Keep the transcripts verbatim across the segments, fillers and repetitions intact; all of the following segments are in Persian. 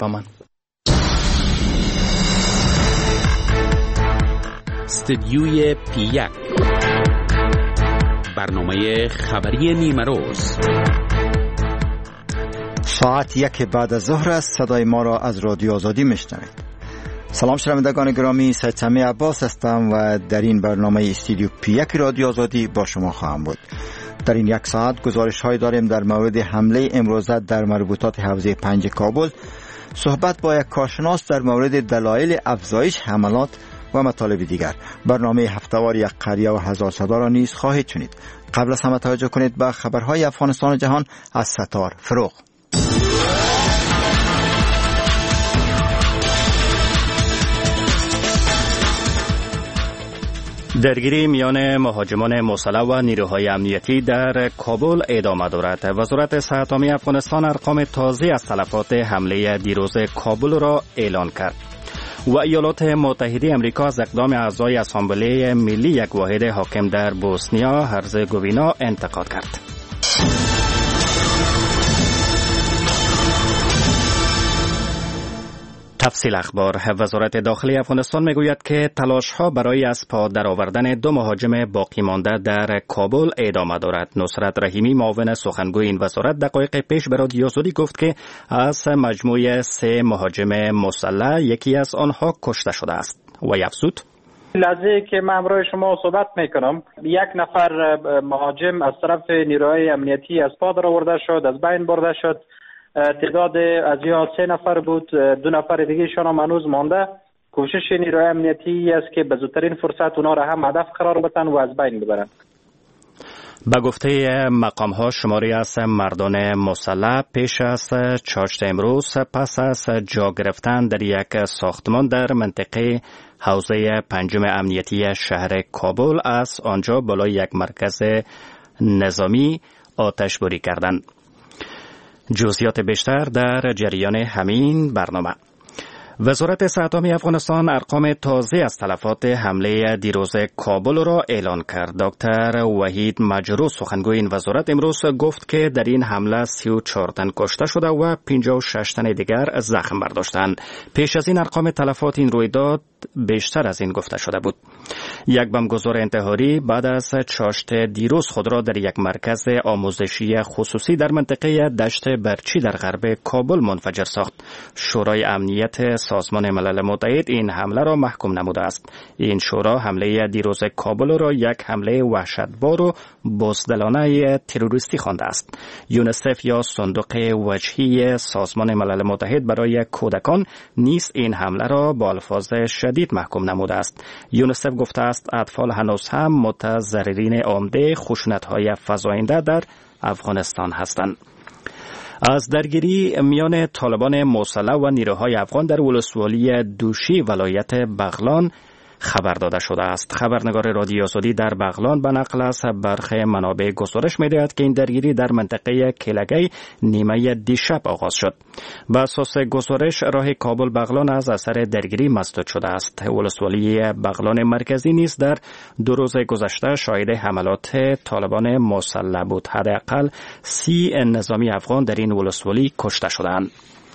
با من. استدیوی پی یک، برنامه خبری نیمه روز. ساعت یک بعد از ظهر است. صدای ما را از رادیو آزادی میشنوید. سلام شنوندگان گرامی، سید سمی عباس هستم و در این برنامه استدیو پی یک رادیو آزادی با شما خواهم بود. در این یک ساعت گزارش های داریم در مورد حمله امروزه در مربوطات حوزه پنج کابل، صحبت با یک کارشناس در مورد دلایل افزایش حملات و مطالب دیگر. برنامه هفته‌وار یک قریه و هزار صدا را نیز خواهید شنید. قبل از همه توجه کنید به خبرهای افغانستان و جهان از ستار فروغ. درگیری میان مهاجمان مسلح و نیروهای امنیتی در کابل ادامه دارد. وزارت صحت عامه افغانستان ارقام تازه از تلفات حمله دیروز کابل را اعلان کرد. و ایالات متحده آمریکا از اقدام اعضای اسامبله ملی یک واحد حاکم در بوسنیا هرزگوینا انتقاد کرد. تفصیل اخبار. وزارت داخلی افغانستان میگوید که تلاش‌ها برای از پا درآوردن دو مهاجم باقی مانده در کابل ادامه دارد. نصرت رحیمی معاون سخنگوی این وزارت دقایق پیش به رادیو آزادی گفت که از مجموع سه مهاجم مسلح یکی از آنها کشته شده است و افزود: لحظه که من امروز شما صحبت میکنم یک نفر مهاجم از طرف نیروهای امنیتی از پا درآورده شد، از بین برده شد. تعداد از یا سه نفر بود، دو نفر دیگه شان هم هنوز مانده. کوشش نیروهای امنیتی است که به زودترین فرصت اونا را هم هدف قرار بدن و از بین ببرن. به گفته مقام‌ها شماری از مردان مسلح پیش از چاشت امروز پس از جا گرفتن در یک ساختمان در منطقه حوزه پنجم امنیتی شهر کابل از آنجا بالای یک مرکز نظامی آتش‌باری کردند. جزئیات بیشتر در جریان همین برنامه. وزارت صحت عامه افغانستان ارقام تازه از تلفات حمله دیروز کابل را اعلان کرد. دکتر وحید مجروح سخنگوی این وزارت امروز گفت که در این حمله سی و چهار تن کشته شده و پنجاه و شش تن دیگر زخم برداشتند. پیش از این ارقام تلفات این رویداد بیشتر از این گفته شده بود. یک بمبگذار انتحاری بعد از چاشت دیروز خود را در یک مرکز آموزشی خصوصی در منطقه دشت برچی در غرب کابل منفجر ساخت. شورای امنیت سازمان ملل متحد این حمله را محکوم نموده است. این شورا حمله دیروز کابل را یک حمله وحشتبار و بزدلانه تروریستی خوانده است. یونیسف یا صندوق وجهی سازمان ملل متحد برای کودکان نیز این حمله را با الفاظ شدید محکوم نموده است. یونیسف گفته است اطفال هنوز هم متضررین عمده خشونت‌های فزاینده در افغانستان هستند. از درگیری میان طالبان مسلح و نیروهای افغان در ولسوالی دوشی ولایت بغلان خبر داده شده است. خبرنگار رادیو آزادی در بغلان به نقل از برخی منابع گزارش می‌دهد که این درگیری در منطقه کلگی نیمه دیشب آغاز شد. بر اساس گزارش راه کابل بغلان از اثر درگیری مسدود شده است. ولسوالی بغلان مرکزی نیز در دو روز گذشته شاهد حملات طالبان مسلح بود. حداقل سی نظامی افغان در این ولسوالی کشته شدند.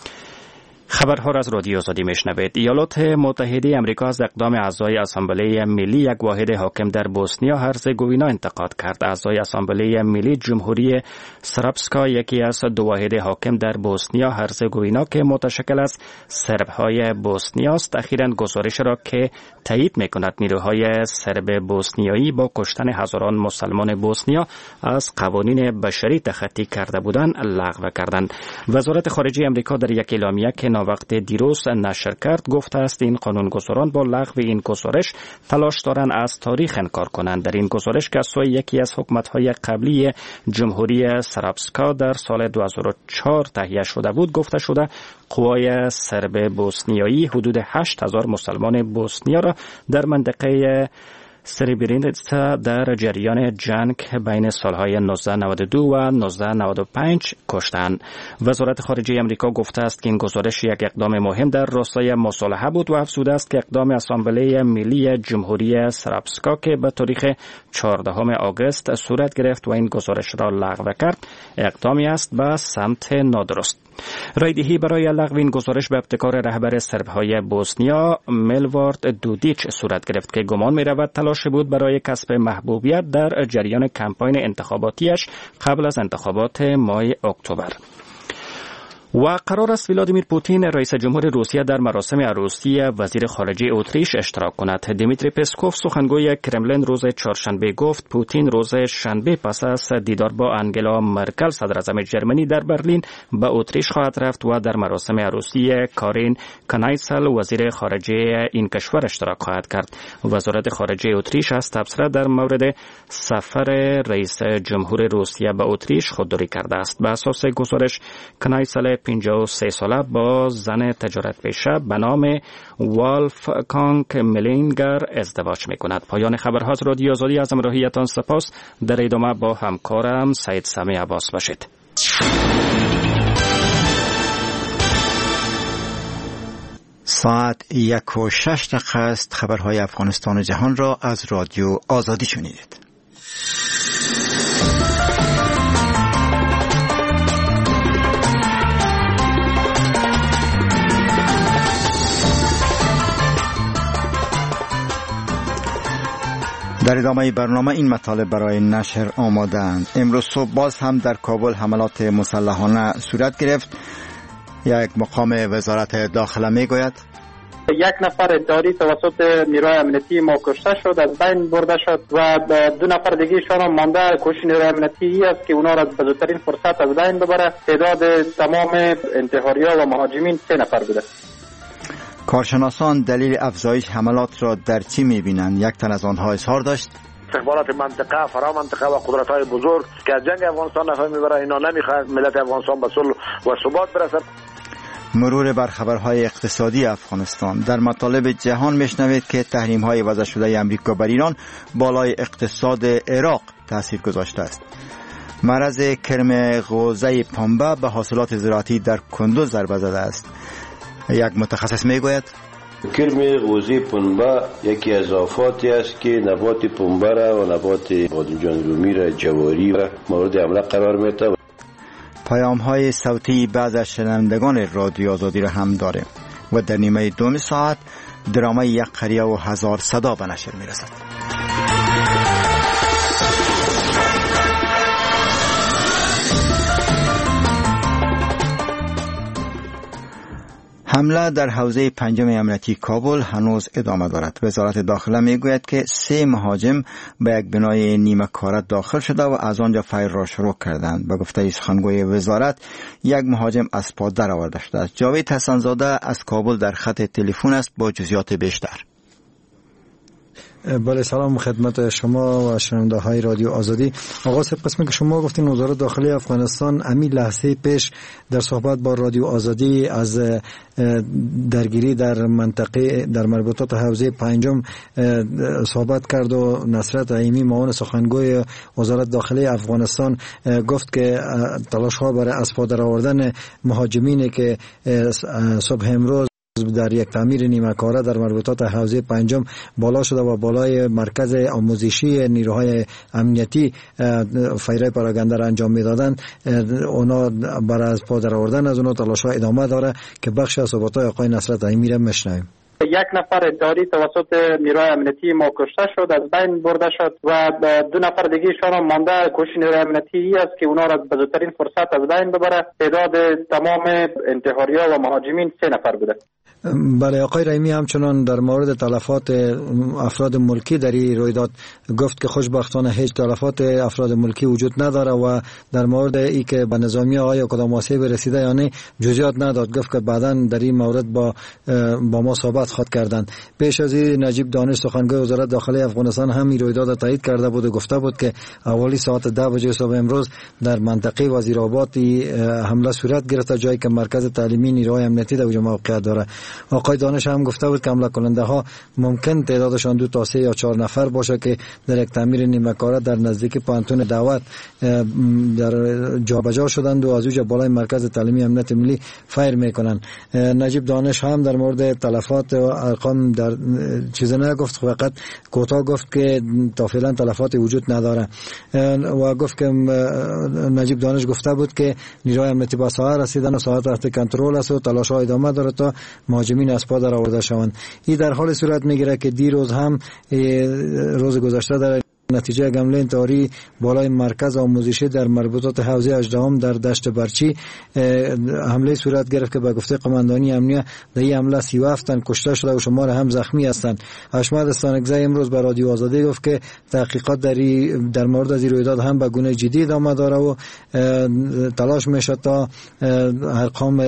خبرها را از رادیو آزادی میشنوید. ایالات متحده آمریکا از اقدام اعضای اسامبله ملی یک واحد حاکم در بوسنیا هرزگوینا انتقاد کرد. اعضای اسامبله ملی جمهوری سربسکا یکی از دو واحد حاکم در بوسنیا هرزگوینا که متشکل از سرب‌های بوسنیا است اخیراً گزارش را که تایید می‌کند نیروهای سرب بوسنیایی با کشتن هزاران مسلمان بوسنیا از قوانین بشری تخطی کرده بودند لغو کردند. وزارت خارجه آمریکا در یک اعلامیه که وقت دیروز نشر کرد گفته است این قانونگذاران با لغو این گزارش تلاش دارند از تاریخ انکار کنند. در این گزارش که از سوی یکی از حکومت‌های قبلی جمهوری سربسکا در سال دو هزار و چهار تهیه شده بود گفته شده قوای سرب بوسنیایی حدود هشت هزار مسلمان بوسنیا را در منطقه سربرینیتسا در جریان جنگ بین سالهای نوزده نود و دو و نوزده نود و پنج کشتند. وزارت خارجه آمریکا گفته است که این گزارش یک اقدام مهم در راستای مصالحه بود و افزوده است که اقدام اسامبله ملی جمهوری سربسکا که به تاریخ چهاردهم آگوست صورت گرفت و این گزارش را لغو کرد اقدامی است به سمت نادرست. رایدهی برای لغو این گزارش به ابتکار رهبر سربهای بوسنیا میلوارد دودیچ صورت گرفت که گمان می رود تلاش بود برای کسب محبوبیت در جریان کمپاین انتخاباتیش قبل از انتخابات ماه اکتبر. و قرار است ولادیمیر پوتین رئیس جمهور روسیه در مراسم عروسی وزیر خارجه اتریش اشتراک کند. دیمیتری پسکوف سخنگوی کرملین روز چهارشنبه گفت پوتین روز شنبه پس از دیدار با انگلا مرکل صدراعظم جرمنی در برلین به اتریش خواهد رفت و در مراسم عروسی کارین کنایسل وزیر خارجه این کشور اشتراک خواهد کرد. وزارت خارجه اتریش از تبصره در مورد سفر رئیس جمهور روسیه به اتریش خودداری کرده است. به اساس گزارش کنایسل پنجاه و سه ساله با زن تجارت پیشه به نام والف کانک ملینگر ازدواج می کند. پایان خبرها از رادیو آزادی. از همراهیتان سپاس. در ادامه با همکارم سید سامی عباس باشید. ساعت یک و شش دقیقه است. خبرهای افغانستان و جهان را از رادیو آزادی شنیدید. در ادامه برنامه این مطالب برای نشر آماده‌اند. امروز صبح باز هم در کابل حملات مسلحانه صورت گرفت. یک مقام وزارت داخله میگوید یک نفر اداری توسط نیروی امنیتی ما کشته شد، از بین برده شد و دو نفر دیگه شان مانده. کوشش نیروی امنیتی است که اونا را به زودترین فرصت از بین ببره. تعداد تمام انتحاری‌ها و مهاجمین سه نفر بوده. کارشناسان دلیل افزایش حملات را در چی می‌بینند؟ یک تن از آنها اظهار داشت استخبارات منطقه، فرا منطقه و قدرت‌های بزرگ که از جنگ افغانستان نفع می‌بره، اینا نمی‌خواد ملت افغانستان به صلح و ثبات برسد. مرور بر خبرهای اقتصادی افغانستان. در مطالب جهان میشنوید که تحریم‌های وضع شده امریکا بر ایران بالای اقتصاد عراق تاثیر گذاشته است. مرض کرم غوزه پنبه به حاصلات زراعتی در کندوز ضربه زده است. یک متخصص میگوید کرم غوزه پنبه یکی از آفاتی است که نبات پنبه را و نبات بادمجان رومی را جواری را مورد حمله قرار میده. پیام های صوتی بعض از شنوندگان رادیو آزادی را هم داریم و در نیمه دوم ساعت درامای یک قریه و هزار صدا به نشر میرسد. حمله در حوزه پنجم امنیتی کابل هنوز ادامه دارد. وزارت داخله میگوید که سه مهاجم به یک بنای نیمه کاره داخل شده و از آنجا فیر را شروع کردند. به گفته سخنگوی وزارت یک مهاجم از پا در آورده شده است. جاوید حسن‌زاده از کابل در خط تلفن است با جزئیات بیشتر. بله، سلام خدمت شما و شنونده های رادیو آزادی. آقا سب قسمی که شما گفتین وزارت داخلی افغانستان امی لحظه پیش در صحبت با رادیو آزادی از درگیری در منطقه در مربوطات حوزه پنجم صحبت کرد و نصرت عیمی معاون سخنگوی وزارت داخلی افغانستان گفت که تلاش ها برای از پا در آوردن مهاجمینی که صبح امروز در یک تعمیر نیمه کاره در مربوطات حوزه پنجم بالا شده و بالای مرکز آموزشی نیروهای امنیتی فیره پراگنده را انجام میدادند، اونا برای از پا در آوردن از اونا تلاش ها ادامه داره که بخش از صحبت های آقای نصرت عیمی را میشنویم. یک نفر اداری توسط نیروی امنیتی ما کشته شد، از بین برده شد و دو نفر دیگه شان مانده. کوشش نیروی امنیتی است که اونا را به زودترین فرصت از بین ببره. تعداد تمام انتحاری‌ها و مهاجمین سه نفر بوده. بله، آقای رحیمی همچنان در مورد تلفات افراد ملکی در این رویداد گفت که خوشبختانه هیچ تلفات افراد ملکی وجود نداره و در مورد ای که به نظامی آیا کدام آسیب رسیده یا نه جزئیات نداد. گفت که بعداً در این مورد با با ما صحبت خواهد کردند. پیش از این نجیب دانش سخنگوی وزارت داخلی افغانستان هم این رویداد را تایید کرده بود و گفته بود که اولی ساعت ده بجه صبح امروز در منطقه وزیرآباد حمله صورت گرفته، جایی که مرکز تعلیمی نیروهای امنیتی در اونجا موقعیت داره. آقای دانش هم گفته بود که حمله کننده ها ممکن تعدادشان دو تا سه یا چهار نفر باشه که در یک تعمیر نیمه کاره در نزدیک پانتون دعوت در جابجا شدند و از اونجا بالای مرکز تعلیمی امنیت ملی فایر میکنن. نجیب دانش هم در مورد تلفات و ارقام در چیز نگفت، فقط کوتاه گفت که تا فعلا تلفات وجود نداره و گفت که نجیب دانش گفته بود که نیروهای امنیتی به ساحه رسیدن و ساحه تحت کنترل است و تلاش ها ادامه داره تا مهاجمین از پا در آورده شوند. این در حال صورت میگیره که دیروز هم روز گذشته در نتیجه حمله انتحاری بالای مرکز آموزشی در مربوطات حوزه هجدهم در دشت برچی حمله صورت گرفت که به گفته قماندانی امنیه در این حمله سی و هفت تن کشته شده و شمار هم زخمی هستند. حشمت استانکزی امروز به رادیو آزادی گفت که تحقیقات در در مورد از این رویداد هم به گونه جدی ادامه داره و تلاش میشه تا ارقام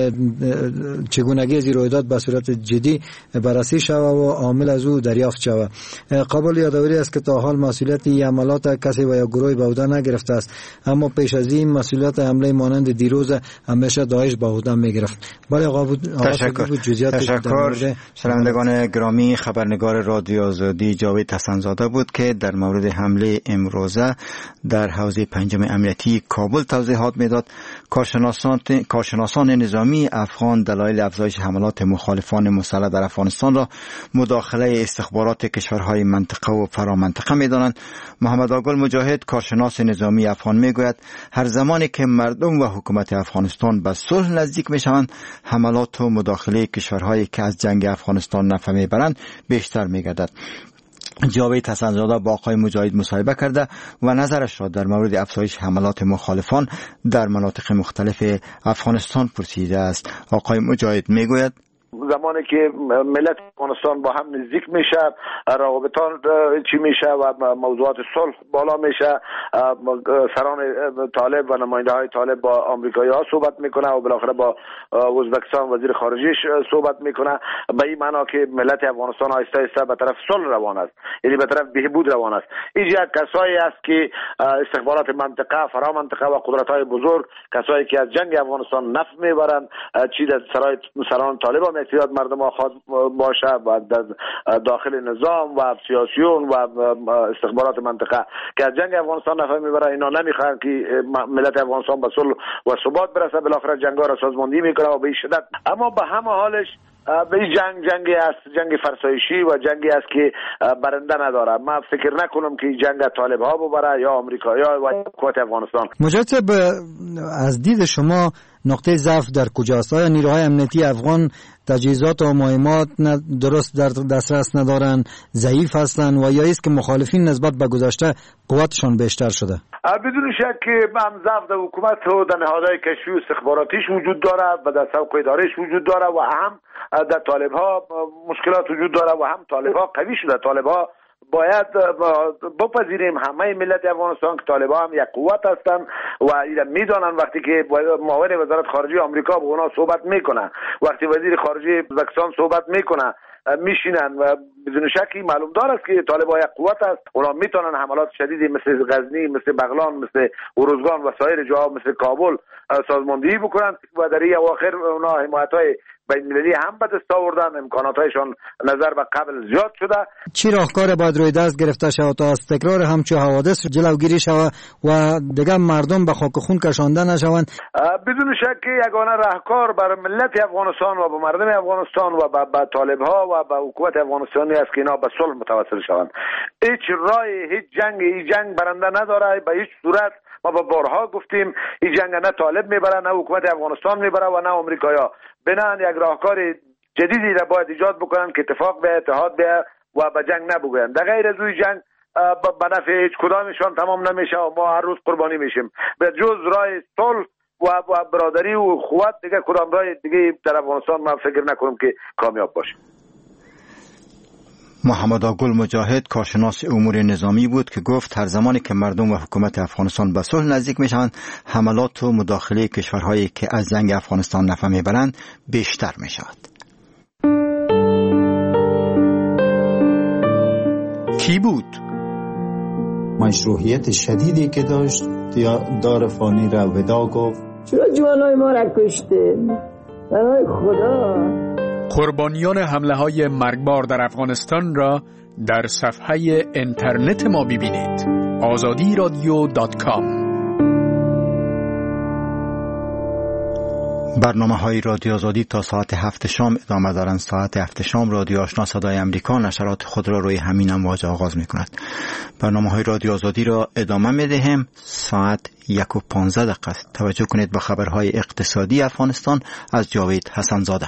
چگونگی از این رویداد به صورت جدی بررسی شود و عامل از او دریافت شود. قابل یادآوری است که تا حال مسئولیت این عملات کسی و یا گروهی به عهده نگرفته است، اما پیش از این مسئولیت حمله مانند دیروز همیشه داعش به عهده میگرفت. بله آقا بود. تشکر. تشکر. شنوندگان گرامی، خبرنگار رادیو آزادی جاوید حسن‌زاده بود که در مورد حمله امروزه در حوزه پنجم امنیتی کابل توضیحات میداد. کارشناسان کارشناسان نظامی افغان دلایل افزایش حملات مخالفان مسلح در افغانستان را مداخله استخبارات کشورهای منطقه و فرامنطقه میدانند. محمد آگل مجاهد کارشناس نظامی افغان میگوید هر زمانی که مردم و حکومت افغانستان به صلح نزدیک میشوند، حملات و مداخله کشورهایی که از جنگ افغانستان نفع میبرند بیشتر میگردد. جاوید حسن‌زاده با آقای مجاهد مصاحبه کرده و نظرش را در مورد افزایش حملات مخالفان در مناطق مختلف افغانستان پرسیده است. آقای مجاهد میگوید زمانی که ملت افغانستان با هم نزدیک میشه، روابطان چی میشه و موضوعات صلح بالا میشه، سران طالب و نماینده های طالب با آمریکایی ها صحبت میکنه و بالاخره با ازبکستان وزیر خارجیش صحبت میکنه، به این معنا که ملت افغانستان آهسته آهسته به طرف صلح روان است، یعنی به طرف بهبود روان است. اینجا کسایی است که استخبارات منطقه، فرا منطقه و قدرت های بزرگ، کسایی که از جنگ افغانستان نفع میبرند، چی در سرای سران طالب هم اعتیاد مردم ها خواهد باشه و در داخل نظام و سیاسیون و استخبارات منطقه که از جنگ افغانستان نفع میبره، اینا نمیخوان که ملت افغانستان به صلح و ثبات برسه، بالاخره جنگا را سازماندهی میکنه و به شدت. اما به همه حالش به این جنگ جنگی است، جنگ فرسایشی و جنگی است که برنده نداره. من فکر نکنم که جنگ طالب ها ببره یا آمریکایی‌ها و حکومت افغانستان. مجاهد از دید شما نقطه ضعف در کجاست؟ آیا نیروهای امنیتی افغان تجهیزات و مهمات درست در دسترس ندارن، ضعیف هستن و یا است که مخالفین نسبت به گذشته قوتشان بیشتر شده؟ بدون شک که هم ضعف در حکومت و در نهادهای کشفی و استخباراتیش وجود داره و در سوق اداریش وجود داره و هم در طالب ها مشکلات وجود داره و هم طالب ها قوی شده. طالب ها باید بپذیریم همه ملت افغانستان که طالب ها هم یک قوت هستند و اینا میدانن. وقتی که معاون وزارت خارجه آمریکا با اونا صحبت میکنه، وقتی وزیر خارجه ازبکستان صحبت میکنه، میشینن و بدون شکی معلوم دار است که طالب ها یک قوت است. اونا میتونن حملات شدیدی مثل غزنی، مثل بغلان، مثل اروزگان و سایر جاها مثل کابل سازماندهی بکنن و در این اواخر اونا حمایت‌های بین‌المللی هم به دست آوردن، امکاناتایشان نظر به قبل زیاد شده. چی راهکار باید روی دست گرفته شود تا از تکرار همچون حوادث جلوگیری شود و دیگر مردم به خاک خون کشانده نشوند؟ بدون شک یگانه راهکار بر ملت افغانستان و به مردم افغانستان و به طالب ها و به حکومت افغانستانی است که اینا به صلح متوسل شوند. هیچ راه، هیچ جنگ، این جنگ برنده نداره به هیچ صورت. ما با بارها گفتیم این جنگ نه طالب میبره، نه حکومت افغانستان میبره و نه آمریکایا. بنان یک راهکار جدیدی را باید ایجاد بکنن که اتفاق به اتحاد به و به جنگ نبگوین. در غیر از این جنگ به نفع هیچ کدامشان تمام نمیشه و ما هر روز قربانی میشیم. به جز راه صلح و برادری و اخوت دیگه کدام راه دیگه در افغانستان من فکر نکنم که کامیاب باشه. محمد آگل مجاهد کارشناس امور نظامی بود که گفت هر زمانی که مردم و حکومت افغانستان به صلح نزدیک میشوند، حملات و مداخله کشورهایی که از جنگ افغانستان نفع میبرند بیشتر میشود. کی بود؟ مشروعیت شدیدی که داشت دار فانی را ودا گفت. چرا جوانای ما را کشته؟ برای خدا قربانیان حمله های مرگبار در افغانستان را در صفحه اینترنت ما ببینید. آزادی رادیو دات کام. برنامه های رادیو آزادی تا ساعت هفت شام ادامه دارند. ساعت هفت شام رادیو آشنا صدای امریکا نشرات خود را روی همین امواج آغاز می کند. برنامه های رادیو آزادی را ادامه می دهیم. ساعت یک و پانزده دقیقه است. توجه کنید به خبرهای اقتصادی افغانستان از جاوید حسن زاده.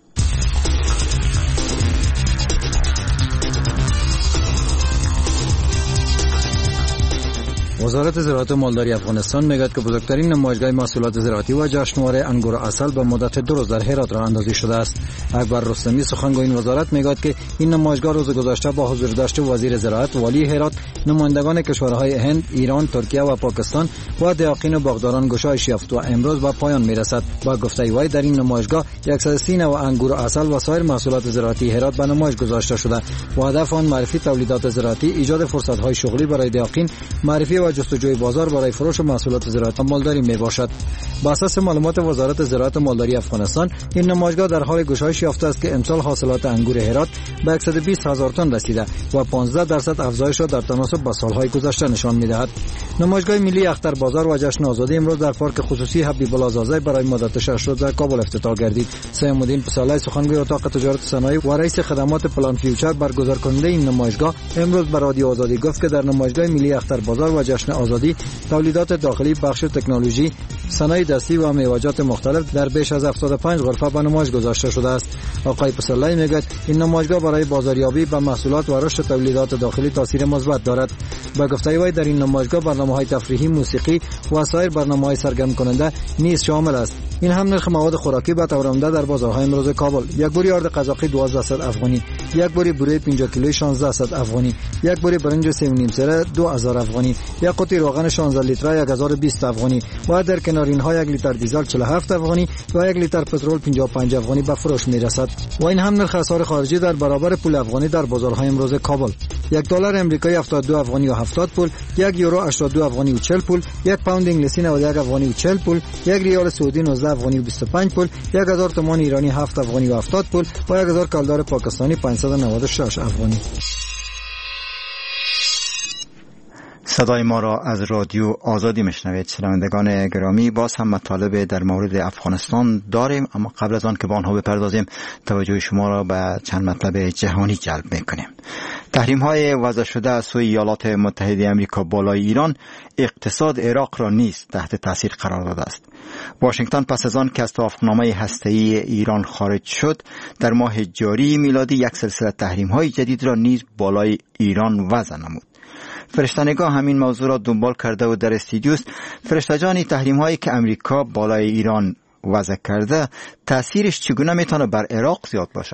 وزارت زراعت و مالداری افغانستان میگوید که بزرگترین نمایشگاه محصولات زراعتی و جشنواره انگور و عسل به مدت دو روز در هرات راه اندازی شده است. اکبر رستمی سخنگوی این وزارت میگوید که این نمایشگاه روز گذشته با حضور داشت وزیر زراعت، والی هرات، نمایندگان کشورهای هند، ایران، ترکیه و پاکستان و دهقین و باغداران گشایش یافت و امروز به پایان میرسد. با گفته وی در این نمایشگاه صد و سی نوع انگور و عسل و سایر محصولات زراعتی هرات به نمایش گذاشته شده و هدف آن معرفی تولیدات زراعتی، ایجاد فرصت‌های شغلی برای دهقین، معرفی و جستجوی بازار برای فروش محصولات زراعتی و مالداری می باشد. با اساس معلومات وزارت زراعت و مالداری افغانستان، این نمایشگاه در حال گشایش یافته است که امسال حاصلات انگور هرات به صد و بیست هزار تن رسیده و پانزده درصد افزایش را در تناسب با سالهای گذشته نشان می‌دهد. نمایشگاه ملی اختر بازار و جشن آزادی امروز در پارک خصوصی حبیب الله زازی برای مدت شش روز در کابل افتتاح گردید. سیام الدین پسالای سخنگوی اتاق تجارت صنایع و رئیس خدمات پلان فیوچر برگزار کننده این نمایشگاه امروز به رادیو آزادی گفت که در نمایشگاه ملی اختر بازار و جشن آزادی تولیدات داخلی، بخش تکنولوژی، صنایع دستی و میوه‌جات مختلف در بیش از هفتاد و پنج غرفه به نمایش گذاشته شده است. آقای پسرلای میگوید این نمایشگاه برای بازاریابی به محصولات و رشد تولیدات داخلی تاثیر مثبت دارد. با گفته وی در این نمایشگاه برنامه‌های تفریحی، موسیقی و سایر برنامه‌های سرگرم کننده نیز شامل است. این هم نرخ مواد خوراکی به طور عمده در بازارهای امروز کابل: یک بوری آرد قزاقی دوازده صد افغانی، یک بوری بوره پنجاه کیلویی شانزده صد افغانی، یک بوری برنج سه و نیم سره دو هزار افغانی، یک قوطی روغن شانزده لیتره یک هزار و بیست افغانی و در کنار اینها یک لیتر دیزل چهل و هفت افغانی و یک لیتر پترول پنجاه و پنج افغانی به فروش میرسد. و این هم نرخ اسعار خارجی در برابر پول افغانی در بازارهای امروز کابل: یک دلار امریکایی هفتاد و دو افغانی و هفتاد پول، یک یورو هشتاد و دو افغانی و چهل پول، یک پوند انگلیسی نود و یک افغانی و چهل پول، یک ریال سعودی نوزده افغانی و بیست و پنج پول، یک هزار تومان ایرانی هفت افغانی و هفتاد پول و یک هزار کالدار پاکستانی پانصد و نود و شش افغانی. صدای ما را از رادیو آزادی میشنوید. شنوندگان گرامی، باز هم مطالب در مورد افغانستان داریم، اما قبل از آن که به آنها بپردازیم توجه شما را به چند مطلب جهانی جلب میکنیم. تحریم های وضع شده از سوی ایالات متحده آمریکا بالای ایران اقتصاد عراق را نیز تحت تاثیر قرار داده است. واشنگتن پس از آن که از توافقنامه هسته‌ای ایران خارج شد، در ماه جاری میلادی یک سلسله تحریم های جدید را نیز بالای ایران وضع نمود. فرشته‌نگاه همین موضوع را دنبال کرده و در استودیو است. فرشته جانی، تحریم هایی که امریکا بالای ایران وضع کرده تاثیرش چگونه میتونه بر عراق زیاد باشه؟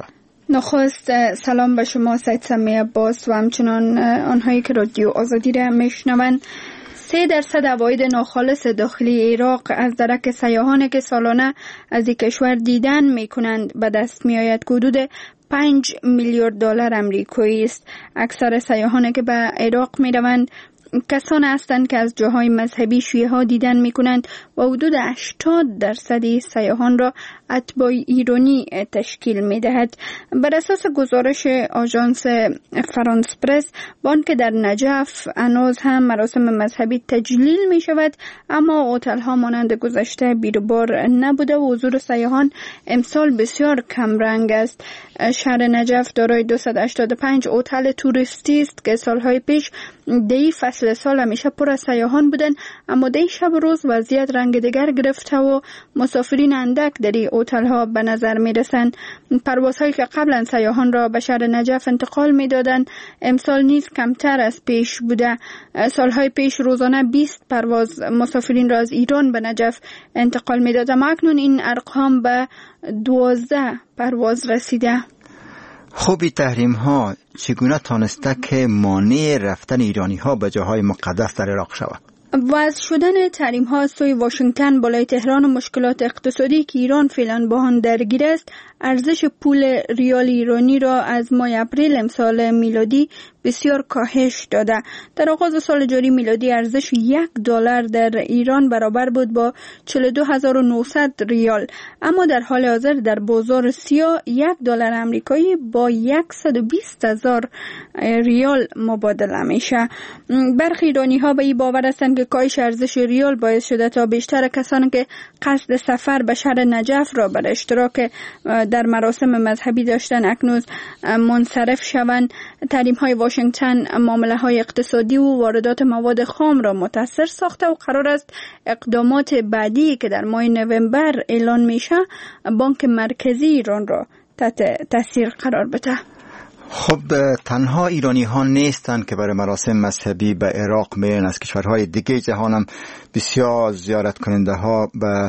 نخست سلام به شما سید سمی عباس و همچنان آنهایی که رادیو آزادی را میشنوند. سه درصد عواید ناخالص داخلی عراق از درک سیاحانی که سالانه از این کشور دیدن میکنند به دست میآید. حدود پنج میلیارد دلار امریکایی است. اکثر سیاحانی که به عراق میروند کسان هستند که از جاهای مذهبی شیعه ها دیدن می کنند و حدود هشتاد درصد سیاحان را اتباع ایرانی تشکیل می دهد. بر اساس گزارش آژانس فرانس پرس، بان که در نجف هنوز هم مراسم مذهبی تجلیل می شود، اما هتل ها مانند گذشته بیروبار نبوده و حضور سیاحان امسال بسیار کم رنگ است. شهر نجف دارای دویست و هشتاد و پنج هتل توریستی است که سالهای پیش دی فصل سال همیشه پر از سیاحان بودن، اما دی شب و روز وضعیت رنگ دیگر گرفته و مسافرین اندک در این هتل ها به نظر می رسند. پروازهایی که قبلا سیاحان را به شهر نجف انتقال می دادن امسال نیز کمتر از پیش بوده. سالهای پیش روزانه بیست پرواز مسافرین را از ایران به نجف انتقال می داد، اما اکنون این ارقام به دوازده پرواز رسیده. خوبی تحریم ها چگونه تانسته که مانع رفتن ایرانی ها به جاهای مقدس در عراق شود؟ وضع شدن تحریم ها سوی واشنگتن بالای تهران و مشکلات اقتصادی که ایران فعلا با آن درگیر است، ارزش پول ریال ایرانی را از ماه اپریل امسال میلادی بسیار کاهش داده. در آغاز سال جاری میلادی ارزش یک دلار در ایران برابر بود با چهل و دو هزار و نهصد ریال، اما در حال حاضر در بازار سیاه یک دلار آمریکایی با صد و بیست هزار ریال مبادله میشه. برخی ایرانی ها به این باور هستند که کاهش ارزش ریال باعث شده تا بیشتر کسانی که قصد سفر به شهر نجف را برای اشتراک در مراسم مذهبی داشتن اکنون منصرف شوند. تحریم های واشنگتن معامله های اقتصادی و واردات مواد خام را متاثر ساخته و قرار است اقدامات بعدی که در ماه نوامبر اعلان میشه بانک مرکزی ایران را تحت تاثیر قرار بده. خب تنها ایرانی ها نیستند که برای مراسم مذهبی به عراق میرن، از کشورهای دیگه جهان هم بسیار زیارت کننده ها به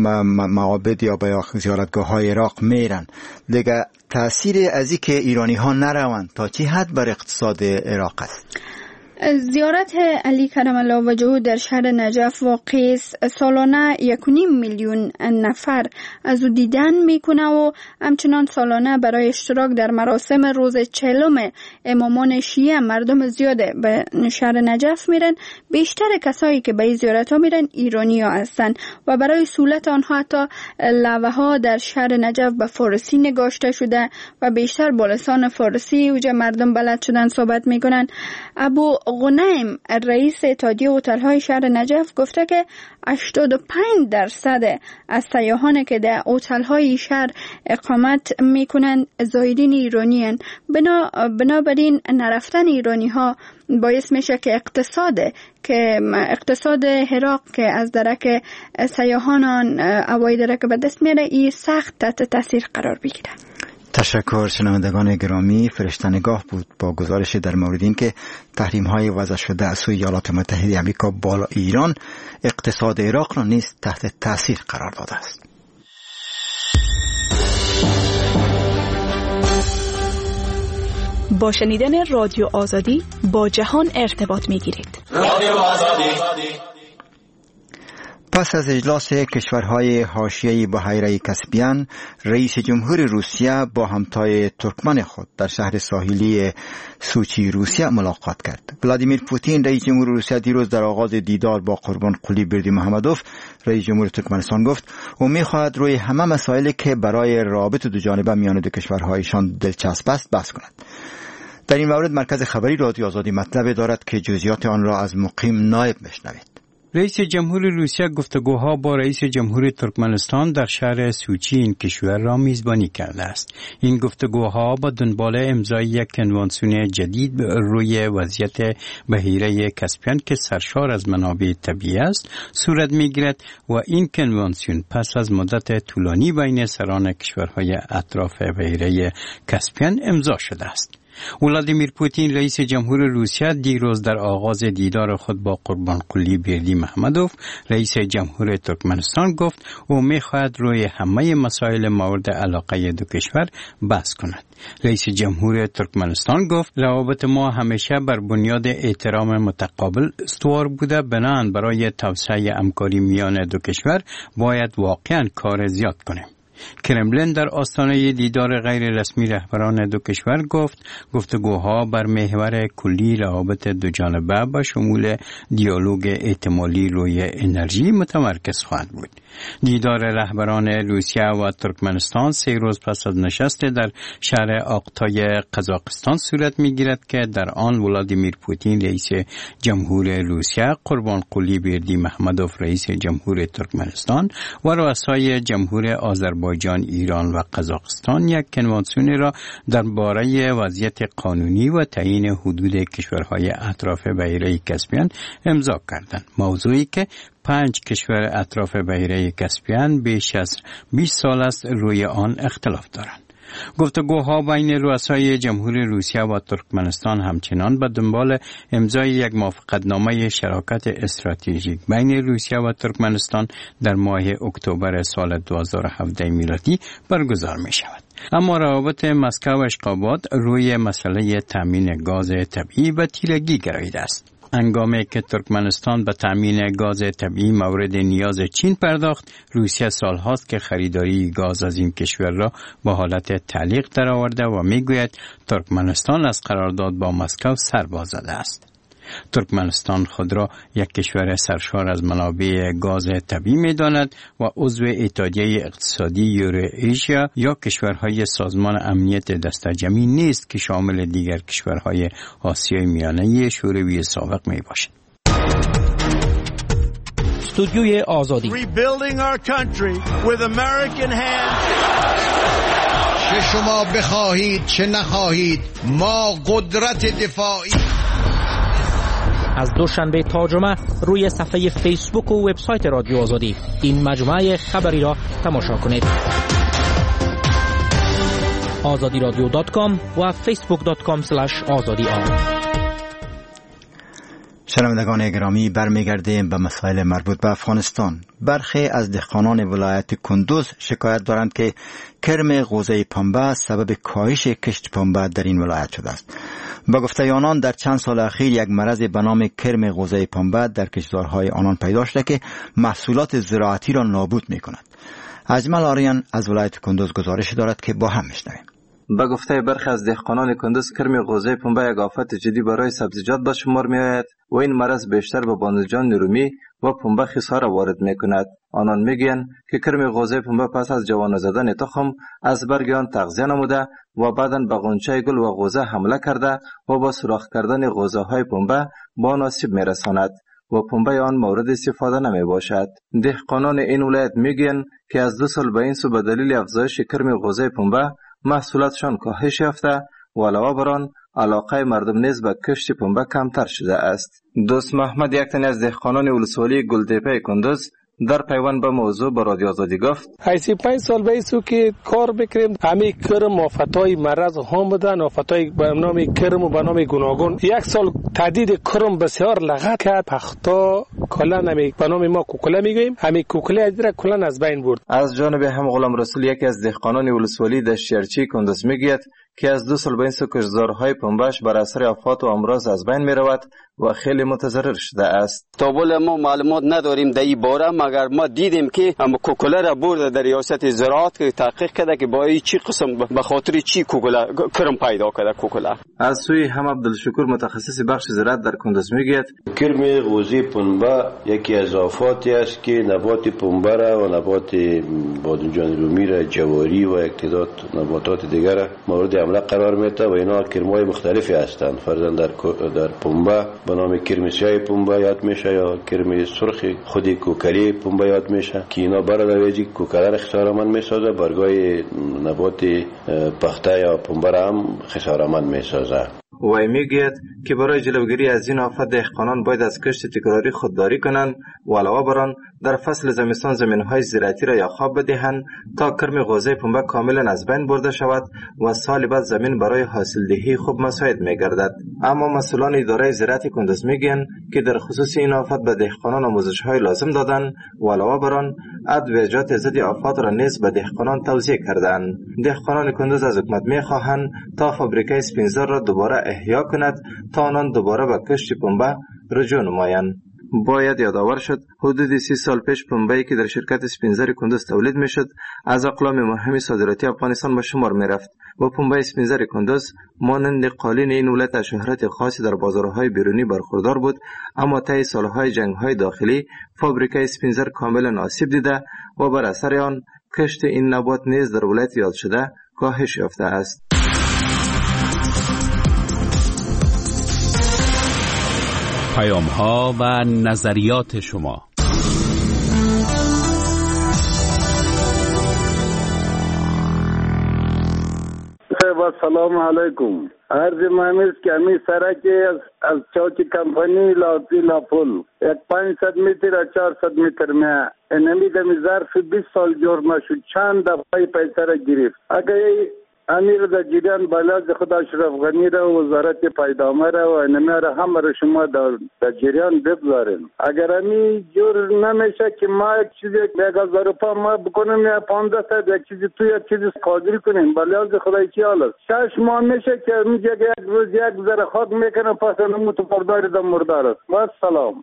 معابد یا به زیارتگاه های عراق میرن. دیگه تأثیر از این که ایرانی ها نروند تا چه حد بر اقتصاد عراق است؟ زیارت علی کرم الله وجهه در شهر نجف واقع سالانه یک و نیم میلیون نفر از او دیدن میکنه و همچنان سالانه برای اشتراک در مراسم روز چهلم امامان شیعه مردم زیاده به شهر نجف میرن. بیشتر کسایی که به این زیارت ها میرن ایرانی ها هستن و برای سهولت آنها حتی لوحه ها در شهر نجف به فارسی نگاشته شده و بیشتر با لسان فارسی اوجه مردم بلد شدن صحبت میکنن. ابو غنیم رئیس اتحادیه هتل‌های شهر نجف گفته که هشتاد و پنج درصد از سیاحان که در هتل‌های شهر اقامت میکنند زائرین ایرانی هستند. بنا بنابراین نرفتن ایرانی ها باعث میشه که اقتصاد که اقتصاد عراق که از درک سیاحان عواید که به دست میاره این سخت تحت تاثیر قرار بگیره. تشکر. شنوندگان گرامی، فرشته نگاه بود با گزارش در مورد این که تحریم های وضع شده از سوی ایالات متحده آمریکا بالا ایران اقتصاد عراق را نیز تحت تاثیر قرار داده است. با شنیدن رادیو آزادی با جهان ارتباط می‌گیرید. رادیو آزادی. پس از اجلاس کشورهای حاشیه‌ای بحیره کسپین، رئیس جمهور روسیه با همتای ترکمن خود در شهر ساحلی سوچی روسیه ملاقات کرد. ولادیمیر پوتین رئیس جمهور روسیه دیروز در آغاز دیدار با قربان قلی بردیمحمدوف رئیس جمهور ترکمنستان گفت او می‌خواهد روی همه مسائلی که برای رابطه دو جانبه میان دو کشورهایشان دلچسب است بحث کند. در این مورد مرکز خبری رادیو آزادی مطلب دارد که جزئیات آن را از مقیم نایب بشنوید. رئیس جمهور روسیه گفتگوها با رئیس جمهور ترکمنستان در شهر سوچی این کشور را میزبانی کرده است. این گفتگوها با دنبال امضای یک کنوانسیون جدید روی وضعیت بحیره کسپین که سرشار از منابع طبیعی است صورت میگیرد و این کنوانسیون پس از مدت طولانی بین سران کشورهای اطراف بحیره کسپین امضا شده است. ولادیمیر پوتین رئیس جمهور روسیه دیروز در آغاز دیدار خود با قربان قلی بردیمحمدوف رئیس جمهور ترکمنستان گفت او می‌خواهد روی همه مسائل مورد علاقه دو کشور بحث کند. رئیس جمهور ترکمنستان گفت روابط ما همیشه بر بنیاد احترام متقابل استوار بوده، بنابراین برای توسعه همکاری میان دو کشور باید واقعاً کار زیاد کنیم. کرملین در آستانه دیدار غیر رسمی رهبران دو کشور گفت گفتگوها بر محور کلی روابط دو جانبه با شمول دیالوگ احتمالی روی انرژی متمرکز خواهد بود. دیدار رهبران روسیه و ترکمنستان سه روز پس از نشست در شهر آقتای قزاقستان صورت می‌گیرد که در آن ولادیمیر پوتین رئیس جمهور روسیه، قربان قلی بردیمحمدوف رئیس جمهور ترکمنستان و رؤسای جمهور آذربایجان، ایران و قزاقستان یک کنوانسیون را درباره وضعیت قانونی و تعیین حدود کشورهای اطراف بحیره کسپین امضا کردند. موضوعی که پنج کشور اطراف بحیره کسپین بیش از بیست سال است روی آن اختلاف دارند. گفتگوها بین رؤسای جمهور روسیه و ترکمنستان همچنان به دنبال امضای یک موافقتنامه شراکت استراتژیک بین روسیه و ترکمنستان در ماه اکتبر سال دو هزار و هفده میلادی برگزار می شود. اما روابط مسکو و اشقاباد روی مسئله تامین گاز طبیعی به تیرگی گراییده است. هنگامی که ترکمنستان به تامین گاز طبیعی مورد نیاز چین پرداخت، روسیه سالهاست که خریداری گاز از این کشور را با حالت تعلیق درآورده و میگوید ترکمنستان از قرارداد با مسکو سر باز زده است. ترکمنستان خود را یک کشور سرشار از منابع گاز طبیعی می داند و عضو اتحادیه اقتصادی یوراسیا یا کشورهای سازمان امنیت دسته‌جمعی نیست که شامل دیگر کشورهای آسیای میانه شوروی سابق می باشد. استودیوی آزادی چه شما بخواهید چه نخواهید ما قدرت دفاعی. از دوشنبه تا جمعه روی صفحه فیسبوک و وبسایت رادیو آزادی این مجموعه خبری را تماشا کنید. آزادی رادیو دات کام و فیسبوک دات کام اسلش آزادی آن. شنوندگان گرامی، برمیگردیم به مسائل مربوط به افغانستان. برخی از دهقانان ولایت کندوز شکایت دارند که کرم غوزه پنبه سبب کاهش کشت پنبه در این ولایت شده است. با گفته آنان در چند سال اخیر یک مرض به نام کرم غوزه پنبه در کشتزارهای آنان پیدا شده که محصولات زراعتی را نابود می کند. اجمل آریان از ولایت کندوز گزارش دارد که با هم میشنویم. به گفته برخی از دهقانان کندوز، کرم غوزه پنبه یک آفت جدی برای سبزیجات به شمار می آید و این مرض بیشتر به بانجان رومی و پنبه خسار وارد می کند. آنان می گویند که کرم غوزه پنبه پس از جوان زدن تخم از برگ آن تغذیه نموده و بعداً به غنچه گل و غوزه حمله کرده و با سوراخ کردن غوزه های پنبه با آسیب می رساند و پنبه آن مورد استفاده نمی باشد. دهقانان این ولایت می گویند که از دو سال به این سو به دلیل افزایش کرم غوزه پنبه محصولاتشان کاهش یافته و علاوه بر آن علاقه مردم نیز به کشت پنبه کمتر شده است. دوست محمد، یک تن از دهقانان ولسوالی گلتپه کندوز، در پیوند به موضوع با رادیو آزادی گفت: ایسی پنج سال به ایسو که کار بکریم، همه کرم آفتای مرض هم بودن، آفتای به نام کرم و به نام گوناگون. یک سال تعدید کرم بسیار لغت کرد، پختا کلن همی به نام ما کوکله میگوییم، همه کوکله ادرک کلن از بین برد. از جانب هم غلام رسول، یکی از دهقانان ولسوالی دشتیارچی کندوز میگوید که از دو سال به این سو کشتزارهای پنبهش بر اثر آفات و امراض از بین می رود و خیلی متضرر شده است. تا بول ما معلومات نداریم در این باره، مگر ما دیدیم که هم کوکله را برده در ریاست زراعت که تحقیق کرده که با این چی قسم به خاطر چی کوکله کرم پیدا کرده کوکله. از سوی هم عبدالشکور متخصص بخش زراعت در کندوز میگوید کرم غوزه پنبه یکی از آفاتی است که نبات پنبه را و نبات بادمجان رومی را، جواری و یک تعداد نباتات دیگر مورد حمله قرار میده و اینا کرم‌های مختلفی هستند. فرضاً در در پنبه به نام کرم سیاه پنبه یاد میشه یا کرم سرخ خودی کوکلی پنبه یاد میشه که اینا برادویجی کوکله را خسارمند میسازه، برگای نبات پخته یا پنبه را هم خسارمند میسازه. وی میگوید که برای جلوگیری از این آفت دهقانان باید از کشت تکراری خودداری کنند و علاوه بر آن در فصل زمستان زمینهای زراعتی را یا خواب بدهند تا کرم غوزه پنبه کاملا از بین برده شود و سال بعد زمین برای حاصلدهی خوب مساعد میگردد. اما مسئولان اداره زراعت کندوز میگویند که در خصوص این آفت به دهقانان آموزش‌های لازم دادند و علاوه بر آن ادویجات ضد آفات را نیز به دهقانان توزیع کردند. دهقانان کندوز از حکومت میخواهند تا فابریکه اسپینزر را دوباره احیا کند تا آنان دوباره به کشت پنبه رجوع نمایند. باید یادآور شد حدود سی سال پیش پنبه‌ای که در شرکت اسپینزر کندوز تولید میشد از اقلام مهم صادراتی افغانستان به شمار میرفت و پنبه اسپینزر کندوز مانند قالین این ولایت از شهرت خاصی در بازارهای بیرونی برخوردار بود، اما طی سالهای جنگ‌های داخلی فابریکه اسپینزر کاملا آسیب دیده و بر اثر آن کشت این نبات نیز در ولایت یاد شده کاهش یافته است. پیام ها و نظریات شما. با سلام علیکم. عرض مهمیز که همی سرکی از, از چوکی کمپانی لاتی لاپول یک پانصد متر و چهارصد متر میه انمی دمی ظرف بیست سال جور نشد، چند دفعه پیسه را گرفت. اگر امیر در جریان بلد خدا اشرف غنی را وزارت پیدامه را و انمه را همه را شما در, در جریان بگذارین. اگر امی جور نمیشه که ما یک چیزی یک هزار روپا ما بکنیم یا پانزده تا یک چیزی تو یک چیزی قادر کنیم بلد خدای چی حال است. شش ماه میشه که میگه یک روز یک ذره خاک میکنه پس نمو تو پرداری در مردار است. با سلام.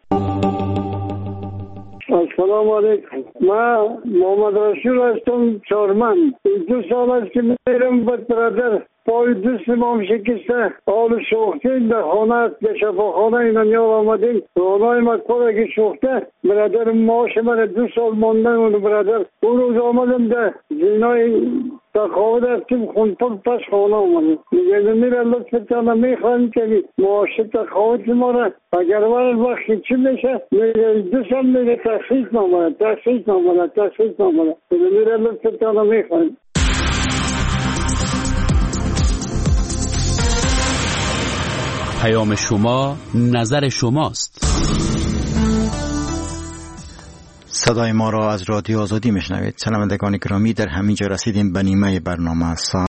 السلام علیکم. من محمد رسول هستم چارمن. دو سال است که میرم به برادر پای دوست ما هم شکسته حال شوخته در خانه است به شفاخانه اینا نیار آمدیم خانه مکبر اگه شوخته برادر ماش من دو سال ماندن اون برادر اون روز آمدم در زینای تخواهد هستیم خونپل پس خانه آمدیم میگه میره لطفتانه میخواهیم که ماش تخواهد ما را اگر ورد وقتی چی میشه میگه دو سال میگه تخصیص نامده تخصیص نامده تخصیص نامده میره لطفتانه میخواهیم. پیام شما نظر شماست. صدای ما را از رادیو آزادی میشنوید. شنوندگان گرامی در همین جا رسیدیم به نیمه برنامه.